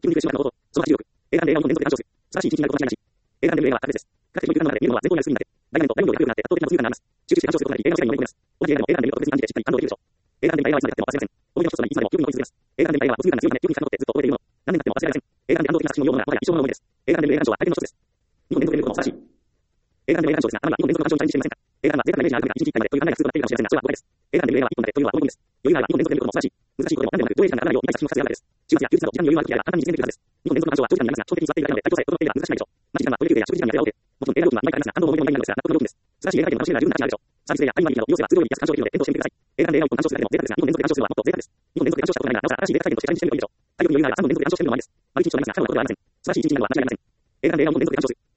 基本的なこと、その86、映画で映画を連続で鑑賞する。素晴らしい一日になることは間違いなし。映画で映画は特別です。かつて教育の中で見るのは前方にある数になって、大画面と大容量が広くなって圧倒的な没入感があります。集中して鑑賞することなり映画の世界にのめり込みます。同じ映画でも映画で見ると特別に感じてしっかり感動できるでしょう。映画で見た映画はいつまで経っても忘れません。思い出の一つとなりいつまでも記憶に残り続けます。映画で見た映画は没入感が強いため記憶に遡ってずっと覚えているもの。何年経っても忘れられません。映画で感動的な作品のようなものが一生の思い出です。映画で見る映画鑑賞は体験の一つです。2本連続で見ることも素晴らしい。映画で見る映画鑑賞ですが、あなたは2本連続の鑑賞にチャレンジしていませんか？映画は贅沢なイメージがあるときに非常にいいかもしれませんが、そういう場合ないかもしれません。それはご愛です。映画で見る映画は1本だけというのは大喜利です。余裕があれば2本連続で見ることも素晴らしい。難しいことでも何でもなく、上映時間がかなり多い作品の数やからです。週末や休日など時間に余裕があるときは簡単に実現できるはずです。2本連続の鑑賞は長時間になりますが、長的に座っているだけなので、体調さえ整っていれば難しくないでしょう。待ち時間はトイレ休憩や食事時間に当てられて、もちろん映画料金は毎回ありますが、感動も思い出になりますが、納得の料金です。素晴らしい映画体験の楽しみが十分な価値があるでしょう。サービスエリア、アニマリーなど利用すれば通常より安く鑑賞できるので検討してみてください。映画で映画を1本鑑賞するだけでも贅沢ですが、2本連続で鑑賞するのはもっと贅沢です。2本連続で鑑賞したことがないが、なおさら新しい映画体験としてチャレンジしてみるといいでしょう。体力に余裕があれば3本連続で鑑賞してみるのもありです。丸一日となりますが、彼のことではありません。素晴らしい一日になるのは間違いありません。映画で映画を2本連続で鑑賞する。